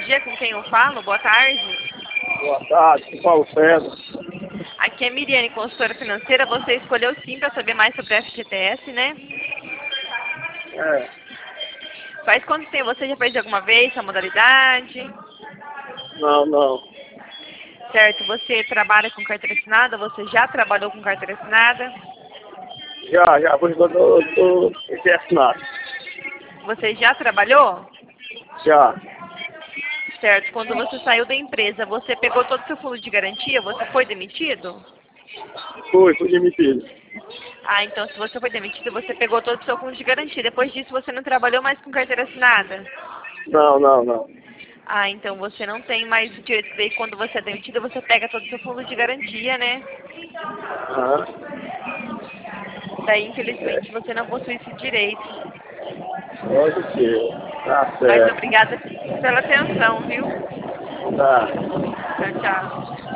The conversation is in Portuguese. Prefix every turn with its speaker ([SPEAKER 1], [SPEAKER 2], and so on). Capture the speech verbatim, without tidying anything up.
[SPEAKER 1] dia, com quem eu falo? Boa tarde.
[SPEAKER 2] Boa tarde, Paulo César.
[SPEAKER 1] Aqui é Miriane, consultora financeira. Você escolheu sim para saber mais sobre a F G T S, né?
[SPEAKER 2] É,
[SPEAKER 1] Faz quanto tempo você já fez alguma vez essa modalidade?
[SPEAKER 2] não, não.
[SPEAKER 1] Certo, você trabalha com carteira assinada? Você já trabalhou com carteira assinada?
[SPEAKER 2] Já, já, por enquanto eu estou internado.
[SPEAKER 1] Você já trabalhou?
[SPEAKER 2] Já.
[SPEAKER 1] Certo, quando você saiu da empresa, você pegou todo o seu fundo de garantia? Você foi demitido?
[SPEAKER 2] Fui, fui demitido.
[SPEAKER 1] Ah, então se você foi demitido, você pegou todo o seu fundo de garantia. Depois disso, você não trabalhou mais com carteira assinada?
[SPEAKER 2] Não, não, não.
[SPEAKER 1] Ah, então você não tem mais o direito. Daí quando você é demitido, você pega todo o seu fundo de garantia, né?
[SPEAKER 2] Aham.
[SPEAKER 1] Daí, infelizmente, você não possui esse direito.
[SPEAKER 2] Pode ser. Tá
[SPEAKER 1] Mas
[SPEAKER 2] certo.
[SPEAKER 1] obrigada pela atenção, viu?
[SPEAKER 2] Tá.
[SPEAKER 1] Tchau, tchau.